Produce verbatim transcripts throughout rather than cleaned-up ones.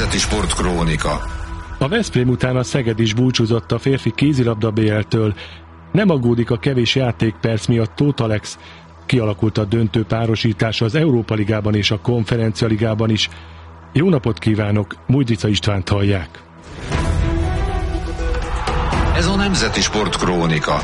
Nemzeti Sportkrónika. A Veszprém után a Szeged is búcsúzott a férfi kézilabda bé el-től. Nem aggódik a kevés játékperc miatt Tóth Alex. Kialakult a döntő párosítása az Európa Ligában és a Konferencia Ligában is. Jó napot kívánok, Mújdrica Istvánt hallják. Ez a Nemzeti Sportkrónika.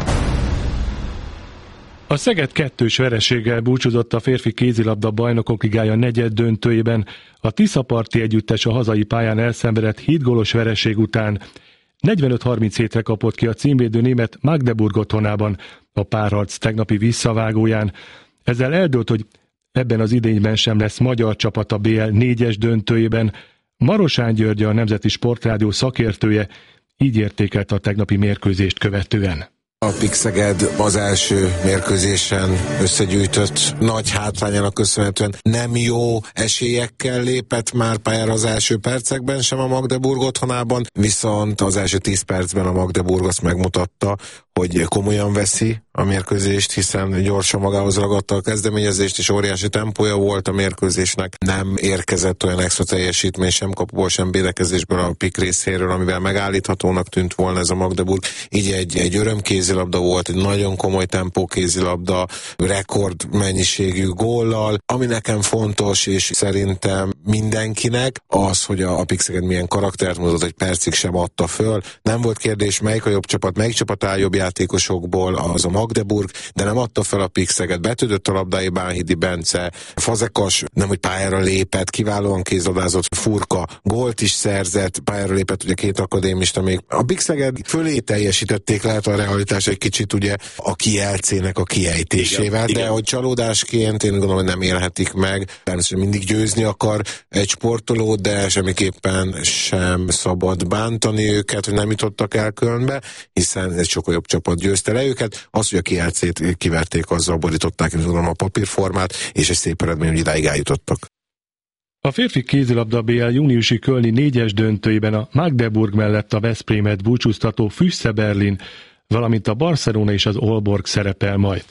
A Szeged kettős vereséggel búcsúzott a férfi kézilabda bajnokok ligája negyed döntőjében. A Tiszaparti együttes a hazai pályán elszenvedett hét gólos vereség után negyvenöt harminchétre kapott ki a címvédő német Magdeburg otthonában a párharc tegnapi visszavágóján. Ezzel eldőlt, hogy ebben az idényben sem lesz magyar csapat a bé el négyes döntőjében. Marosán György, a Nemzeti Sportrádió szakértője így értékelte a tegnapi mérkőzést követően. A PIK Szeged az első mérkőzésen összegyűjtött nagy hátrányának köszönhetően nem jó esélyekkel lépett már pályára az első percekben sem a Magdeburg otthonában, viszont az első tíz percben a Magdeburg azt megmutatta, hogy komolyan veszi a mérkőzést, hiszen gyorsan magához ragadta a kezdeményezést, és óriási tempója volt a mérkőzésnek. Nem érkezett olyan extra teljesítmény sem kapuból, sem védekezésből a PIK részéről, amivel megállíthatónak tűnt volna ez a Magdeburg. Így egy, egy örömkézilabda volt, egy nagyon komoly tempó kézilabda, rekord mennyiségű góllal. Ami nekem fontos, és szerintem mindenkinek, az, hogy a, a PIK Szeged milyen karaktert mutatott, egy percig sem adta föl. Nem volt kérdés, melyik a jobb csapat, melyik csapat áll jobb játékosokból, az a Magdeburg, de nem adta fel a PIK Szeged, betődött a labdáig Bánhidi Bence, Fazekas nem, hogy pályára lépett, kiválóan kézlabdázott, Furka gólt is szerzett, pályára lépett ugye két akadémista még. A PIK Szeged fölé teljesítették, lehet a realitás egy kicsit ugye a kielcének a kiejtésével, igen, de igen. Hogy csalódásként én gondolom, hogy nem élhetik meg. Természetesen mindig győzni akar egy sportoló, de semmiképpen sem szabad bántani őket, hogy nem jutottak el Kölnbe, hiszen egy sokkal jobb csapat győzte le őket. Az, hogy a kielcét kiverték, azzal borították, én tudom, a papírformát, és egy szép eredmény, hogy idáig eljutottak. A férfi kézilabda bé el júniusi kölni négyes döntőjében a Magdeburg mellett a Veszprémet búcsúztató Füsse Berlin, valamint a Barcelona és az Aalborg szerepel majd.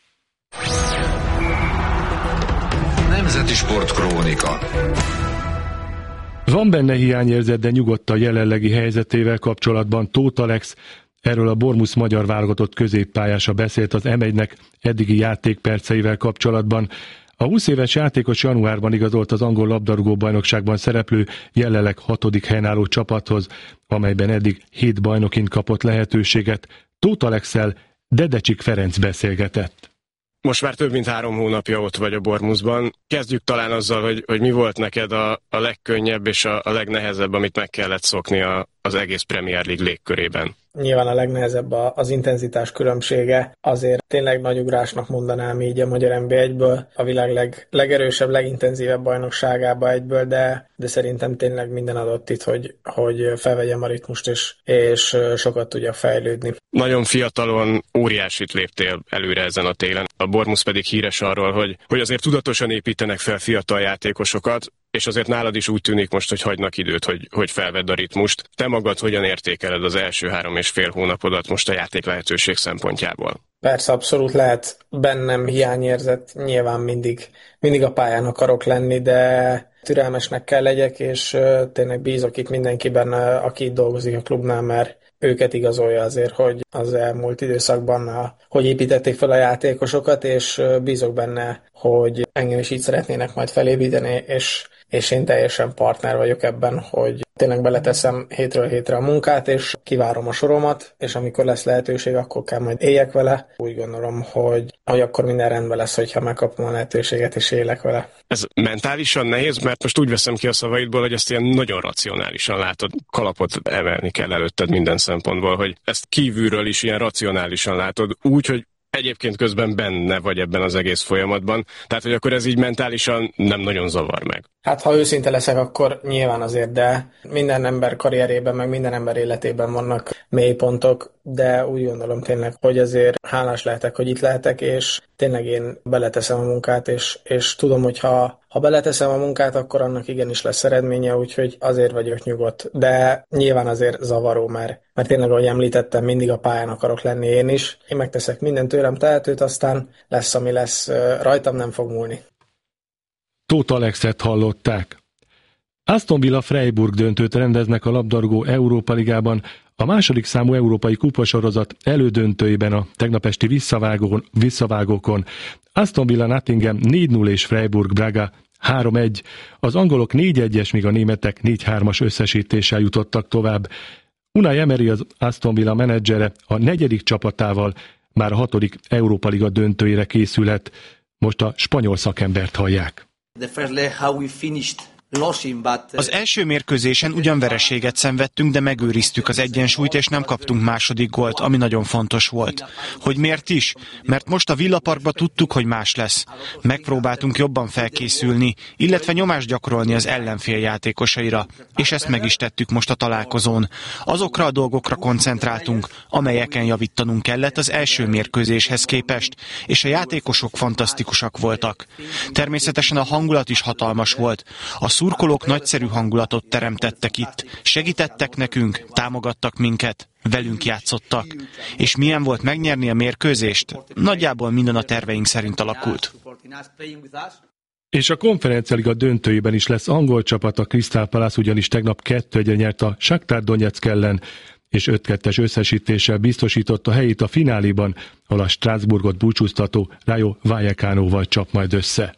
Nemzeti Sportkrónika. Van benne hiányérzet, de nyugodt a jelenlegi helyzetével kapcsolatban Tóth Alex. Erről a Bormusz magyar válogatott középpályása beszélt az em egynek eddigi játékperceivel kapcsolatban. A húsz éves játékos januárban igazolt az angol labdarúgó-bajnokságban szereplő, jelenleg hatodik helyen álló csapathoz, amelyben eddig hét bajnokin kapott lehetőséget. Tóth Alexszel Dedecsik Ferenc beszélgetett. Most már több mint három hónapja ott vagy a Bormuszban. Kezdjük talán azzal, hogy, hogy mi volt neked a, a legkönnyebb és a, a legnehezebb, amit meg kellett szokni a, az egész Premier League légkörében. Nyilván a legnehezebb az intenzitás különbsége. Azért tényleg nagy ugrásnak mondanám így a magyar en bé egyből, a világ leg, legerősebb, legintenzívebb bajnokságába egyből, de, de szerintem tényleg minden adott itt, hogy, hogy felvegyem a ritmust, és, és sokat tudjak fejlődni. Nagyon fiatalon óriásit léptél előre ezen a télen. A Bormusz pedig híres arról, hogy, hogy azért tudatosan építenek fel fiatal játékosokat, és azért nálad is úgy tűnik most, hogy hagynak időt, hogy, hogy felvedd a ritmust. Te magad hogyan értékeled az első három és fél hónapodat most a játék lehetőség szempontjából? Persze, abszolút lehet bennem hiányérzet, nyilván mindig, mindig a pályán akarok lenni, de türelmesnek kell legyek, és tényleg bízok itt mindenkiben, aki itt dolgozik a klubnál, mert őket igazolja azért, hogy az elmúlt időszakban hogy építették fel a játékosokat, és bízok benne, hogy engem is így szeretnének majd felépíteni, és, és én teljesen partner vagyok ebben, hogy tényleg beleteszem hétről hétre a munkát, és kivárom a soromat, és amikor lesz lehetőség, akkor kell majd éljek vele. Úgy gondolom, hogy, hogy akkor minden rendben lesz, hogyha megkapom a lehetőséget, és élek vele. Ez mentálisan nehéz, mert most úgy veszem ki a szavaidból, hogy ezt ilyen nagyon racionálisan látod, kalapot emelni kell előtted minden szempontból, hogy ezt kívülről is ilyen racionálisan látod, úgy, hogy egyébként közben benne vagy ebben az egész folyamatban, tehát hogy akkor ez így mentálisan nem nagyon zavar meg. Hát ha őszinte leszek, akkor nyilván azért, de minden ember karrierében, meg minden ember életében vannak mélypontok, de úgy gondolom tényleg, hogy azért hálás lehetek, hogy itt lehetek, és tényleg én beleteszem a munkát, és, és tudom, hogy ha, ha beleteszem a munkát, akkor annak igenis lesz eredménye, úgyhogy azért vagyok nyugodt. De nyilván azért zavaró, mert, mert tényleg, ahogy említettem, mindig a pályán akarok lenni én is. Én megteszek minden tőlem tehetőt, aztán lesz, ami lesz, rajtam nem fog múlni. Tóth Alexet hallották. Aston Villa Freiburg döntőt rendeznek a labdarúgó Európa Ligában, a második számú európai kupasorozat elődöntőiben a tegnap esti visszavágón, visszavágókon. Aston Villa Nottingham négy null és Freiburg Braga három egy. Az angolok négy egyes, míg a németek négy hármas összesítéssel jutottak tovább. Unai Emery, az Aston Villa menedzsere, a negyedik csapatával már a hatodik Európa Liga döntőjére készülhet. Most a spanyol szakembert hallják. Az első mérkőzésen ugyan vereséget szenvedtünk, de megőriztük az egyensúlyt, és nem kaptunk második gólt, ami nagyon fontos volt. Hogy miért is? Mert most a Villa Parkba tudtuk, hogy más lesz. Megpróbáltunk jobban felkészülni, illetve nyomást gyakorolni az ellenfél játékosaira, és ezt meg is tettük most a találkozón. Azokra a dolgokra koncentráltunk, amelyeken javítanunk kellett az első mérkőzéshez képest, és a játékosok fantasztikusak voltak. Természetesen a hangulat is hatalmas volt. A szurkolók nagyszerű hangulatot teremtettek itt, segítettek nekünk, támogattak minket, velünk játszottak. És milyen volt megnyerni a mérkőzést? Nagyjából minden a terveink szerint alakult. És a Konferencia-liga döntőjében is lesz angol csapat, a Crystal Palace ugyanis tegnap kettő egyre nyert a Shakhtar Donetsk ellen, és öt kettes összesítéssel biztosította helyét a fináléban, ahol a Strasbourgot búcsúztató Rayo Vallecanoval csap majd össze.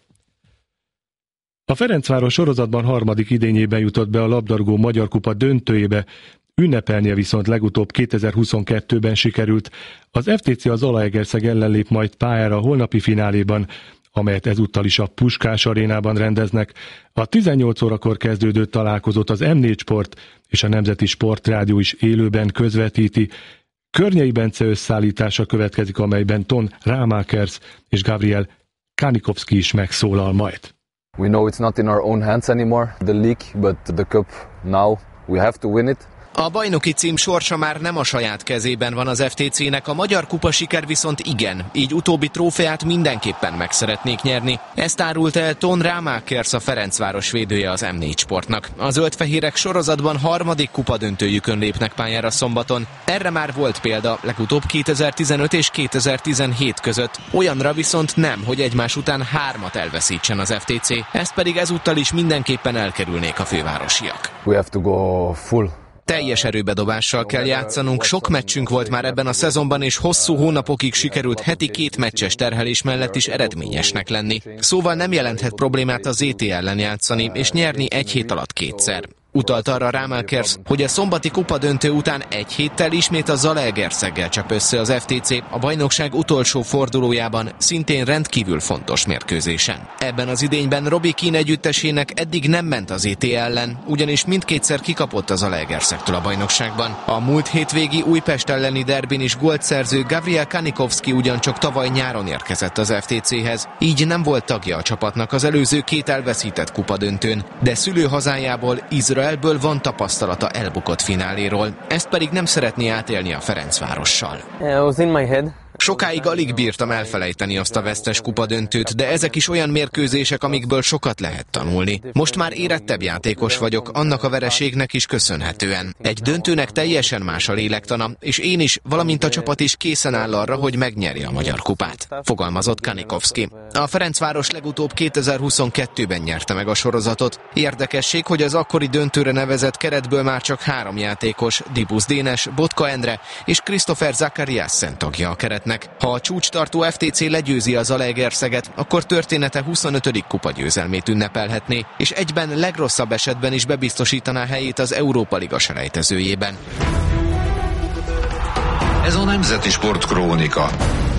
A Ferencváros sorozatban harmadik idényében jutott be a labdarúgó Magyar Kupa döntőjébe, ünnepelnie viszont legutóbb kétezer-huszonkettőben sikerült. Az ef té cé az Zalaegerszeg ellen lép majd pályára a holnapi fináléban, amelyet ezúttal is a Puskás arénában rendeznek. A tizennyolc órakor kezdődő találkozót az em négy Sport és a Nemzeti Sportrádió is élőben közvetíti. Környei Bence összeállítása következik, amelyben Ton Rámákers és Gabriel Kanikovszki is megszólal majd. We know it's not in our own hands anymore, the league, but the cup now, we have to win it. A bajnoki cím sorsa már nem a saját kezében van az ef té cének, a Magyar Kupa siker viszont igen, így utóbbi trófeát mindenképpen meg szeretnék nyerni. Ezt árult el Ton Rámákers, a Ferencváros védője az em négy Sportnak. A zöldfehérek sorozatban harmadik kupadöntőjükön lépnek pályára szombaton. Erre már volt példa, legutóbb kétezer-tizenöt és kétezer-tizenhét között. Olyanra viszont nem, hogy egymás után hármat elveszítsen az ef té cé. Ezt pedig ezúttal is mindenképpen elkerülnék a fővárosiak. We have to go full. Teljes erőbedobással kell játszanunk, sok meccsünk volt már ebben a szezonban, és hosszú hónapokig sikerült heti két meccses terhelés mellett is eredményesnek lenni. Szóval nem jelenthet problémát a zé té ellen játszani, és nyerni egy hét alatt kétszer. Utalt arra Rámákers, hogy a szombati kupadöntő után egy héttel ismét a Zalaegerszeggel csap össze az ef té cé a bajnokság utolsó fordulójában, szintén rendkívül fontos mérkőzésen. Ebben az idényben Robbie Keane együttesének eddig nem ment az zé té ellen, ugyanis mindkétszer kikapott az Zalaegerszektől a bajnokságban. A múlt hétvégi Újpest elleni derbin is gólt szerző Gabriel Kanikovszki ugyancsak tavaly nyáron érkezett az ef té céhez, így nem volt tagja a csapatnak az előző két elveszített kupadöntőn, de szülőhazájából, Izrael Ebből van tapasztalata elbukott fináléról, ezt pedig nem szeretné átélni a Ferencvárossal. Sokáig alig bírtam elfelejteni azt a vesztes kupadöntőt, de ezek is olyan mérkőzések, amikből sokat lehet tanulni. Most már érettebb játékos vagyok, annak a vereségnek is köszönhetően. Egy döntőnek teljesen más a lélektana, és én is, valamint a csapat is készen áll arra, hogy megnyerje a Magyar Kupát, fogalmazott Kanikovszki. A Ferencváros legutóbb kétezer-huszonkettőben nyerte meg a sorozatot. Érdekesség, hogy az akkori döntőre nevezett keretből már csak három játékos, Dibusz Dénes, Botka Endre és Christopher Zachariasen tagja a keret. Ha a csúcstartó ef té cé legyőzi a Zalaegerszeget, akkor története huszonötödik kupagyőzelmét ünnepelhetné, és egyben legrosszabb esetben is bebiztosítaná helyét az Európa Liga selejtezőjében. Ez a Nemzeti Sport Krónika.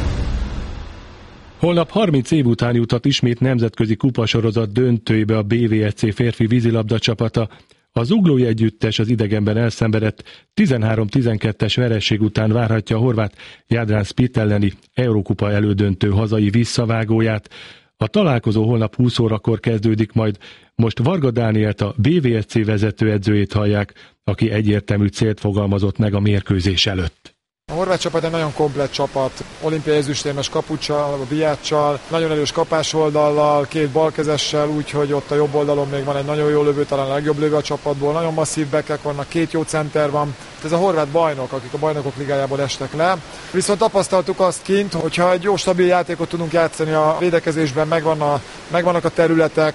Holnap harminc év után jutott ismét nemzetközi kupasorozat döntőjébe a bé vé es cé férfi vízilabda csapata. A zuglói együttes az idegenben elszenvedett tizenhárom tizenkettes vereség után várhatja a horvát Jadran Split elleni Eurókupa elődöntő hazai visszavágóját. A találkozó holnap húsz órakor kezdődik, majd most Varga Dánielt, a bé vé es cé vezetőedzőjét hallják, aki egyértelmű célt fogalmazott meg a mérkőzés előtt. A horvát csapat egy nagyon komplett csapat, olimpiai ezüstérmes kapuccsal, a Biáccsal, nagyon erős kapásoldallal, két balkezessel, úgyhogy ott a jobb oldalon még van egy nagyon jó lövő, talán a legjobb lövő a csapatból, nagyon masszív bekek vannak, két jó center van. Ez a horvát bajnok, akik a bajnokok ligájából estek le. Viszont tapasztaltuk azt kint, hogyha egy jó stabil játékot tudunk játszani a védekezésben, megvan a, megvannak a területek,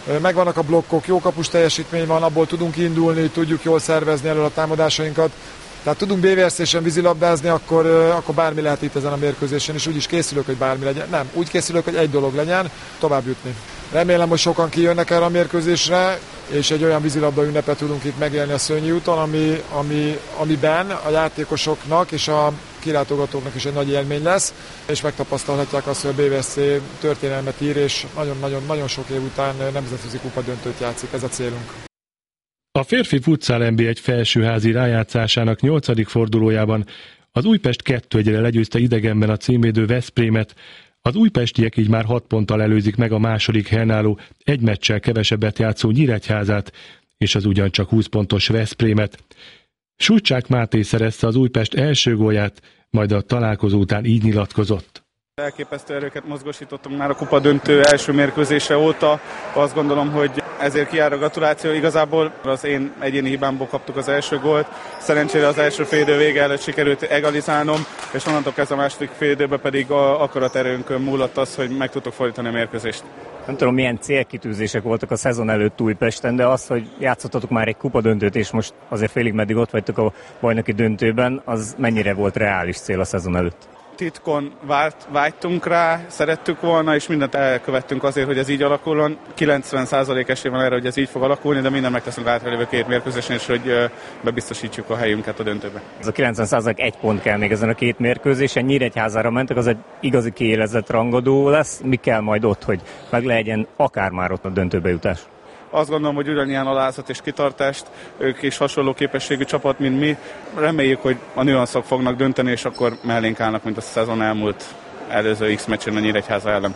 Megvannak a blokkok, jó kapus teljesítmény van, abból tudunk indulni, tudjuk jól szervezni elől a támadásainkat. Tehát tudunk bé vé er cé-sen vízilabdázni, akkor, akkor bármi lehet itt ezen a mérkőzésen, és úgy is készülök, hogy bármi legyen. Nem, úgy készülök, hogy egy dolog legyen, tovább jutni. Remélem, hogy sokan kijönnek erre a mérkőzésre, és egy olyan vízilabda ünnepet tudunk itt megélni a Szőnyi úton, ami, ami, amiben a játékosoknak és a kilátogatóknak is egy nagy élmény lesz, és megtapasztalhatják azt, hogy a bé vé es cé történelmet ír, és nagyon-nagyon sok év után nemzetközi kupa döntőt játszik. Ez a célunk. A férfi futsal en bé egy felsőházi rájátszásának nyolcadik fordulójában az Újpest kettő egyre legyőzte idegenben a címvédő Veszprémet, az újpestiek így már hat ponttal előzik meg a második helyen álló, egy meccsel kevesebbet játszó Nyíregyházát és az ugyancsak húsz pontos Veszprémet. Sucsák Máté szerezte az Újpest első gólját, majd a találkozó után így nyilatkozott. Elképesztő erőket mozgósítottunk már a kupa döntő első mérkőzése óta. Azt gondolom, hogy ezért kijár a gratuláció. Igazából az én egyéni hibámból kaptuk az első gólt. Szerencsére az első félidő vége előtt sikerült egalizálnom, és onnantól kezdve a második félidőben pedig a akaraterőnkön múlott az, hogy meg tudtuk fordítani a mérkőzést. Nem tudom, milyen célkitűzések voltak a szezon előtt Újpesten, de az, hogy játszottatok már egy kupadöntőt, és most azért félig meddig ott vagytok a bajnoki döntőben, az mennyire volt reális cél a szezon előtt? Titkon várt, vágytunk rá, szerettük volna, és mindent elkövettünk azért, hogy ez így alakuljon. kilencven százalék esély van erre, hogy ez így fog alakulni, de mindent megteszünk hátralévő két mérkőzésen, és hogy bebiztosítsuk a helyünket a döntőbe. Ez a kilencven százalék egy pont kell még ezen a két mérkőzésen. Nyíregyházára mentek, az egy igazi kiélezett rangadó lesz. Mi kell majd ott, hogy meg legyen akár már ott a döntőbe jutás? Azt gondolom, hogy ugyanilyen alázat és kitartást, ők is hasonló képességű csapat, mint mi. Reméljük, hogy a nüanszok fognak dönteni, és akkor mellénk állnak, mint a szezon elmúlt előző X-meccsen a Nyíregyháza ellen.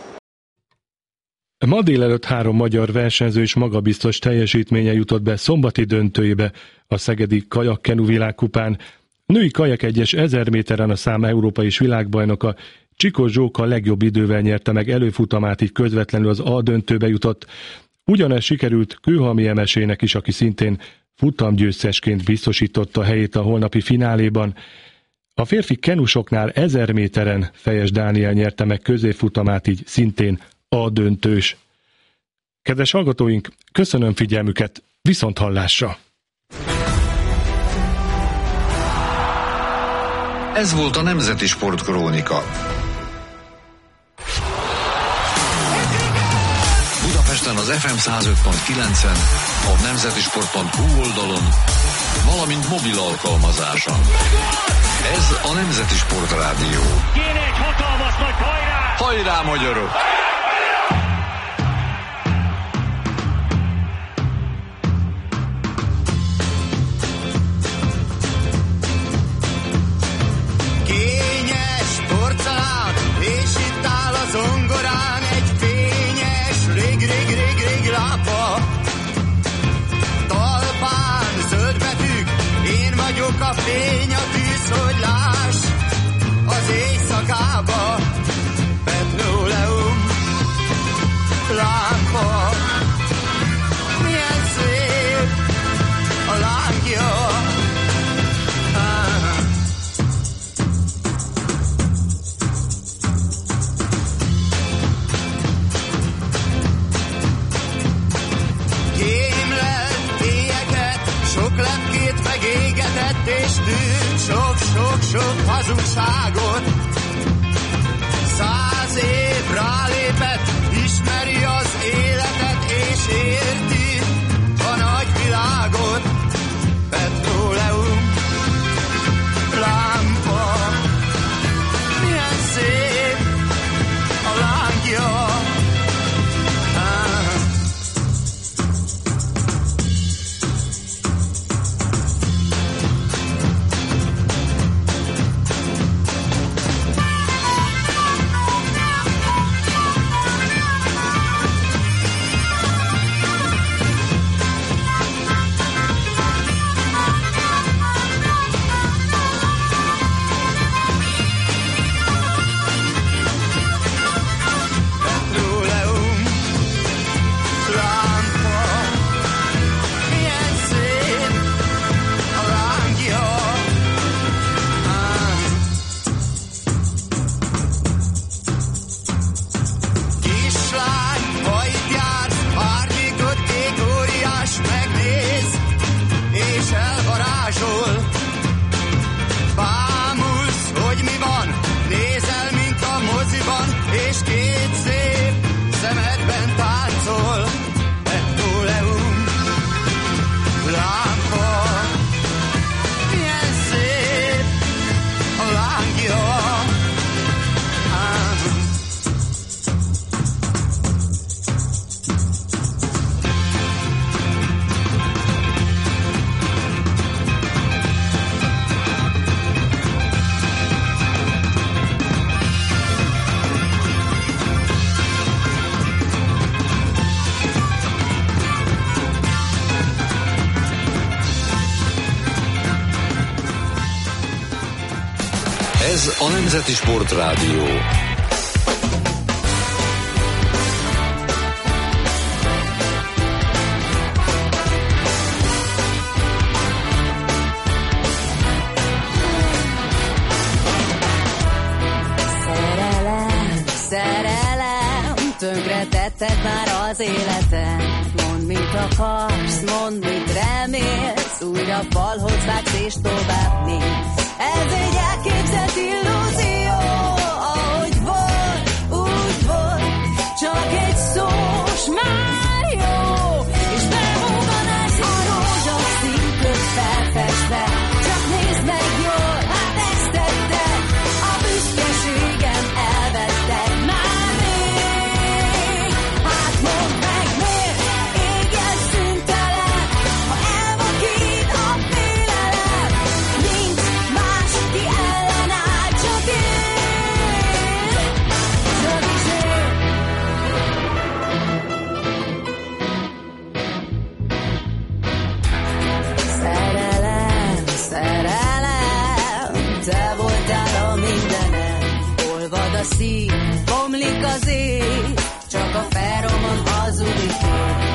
Ma délelőtt három magyar versenyző és magabiztos teljesítménye jutott be szombati döntőjébe a szegedi kajakkenu világkupán. Női kajak egyes ezer méteren a szám európai és világbajnoka Csikós Zsóka legjobb idővel nyerte meg előfutamát, így közvetlenül az A döntőbe jutott. Ugyanez sikerült Kőhalmi Emesének is, aki szintén futamgyőztesként biztosította helyét a holnapi fináléban. A férfi kenusoknál ezer méteren Fejes Dániel nyerte meg középfutamát, így szintén A döntős. Kedves hallgatóink, köszönöm figyelmüket, viszont hallásra! Ez volt a Nemzeti Sportkrónika. Budapesten az ef em száz öt pont kilencen, a nemzetisport pont hu oldalon, valamint mobil alkalmazáson. Ez a Nemzeti Sport Rádió. Kéne egy hatalmas nagy hajrá! Hajrá, magyarok! Kényes porcelán, és itt áll a zongorán egy fényes, rég, rég, rég, rég lápa. Talpán zöld betűk, én vagyok a fény, a tűz, hogy láss az éjszakába. Petroleum lámpa, milyen szép a lángja. Kémlelt éjeket, sok lepkét megégetett, és tűnt sok-sok-sok hazugságot. Száz év rálépett, ismeri az életet, és érti a nagyvilágot. Petróleum lámpa, milyen szép a lángja. Ez a Nemzeti Sportrádió. Szerelem, szerelem, tönkretetted már az életem. Mondd, mit akarsz, mondd, mit remélsz, újra falhoz vágsz és tovább néz. Ez egy elképzelt illúzió, ahogy volt, úgy volt, csak egy szó, s már jó, és bemúganás a rózsaszín köt felfestve. Csak nézd meg jól, hát ezt tetted, a büszkeségem elvetted már rég. Hát mondd meg miért, égen szüntelen, ha elvakít a félelem, nincs más, ki ellenáll, csak én, csak is én. Szerelem, szerelem, te voltál a mindenem, olvad a szív, bomlik az ég, csak a feromon hazudik.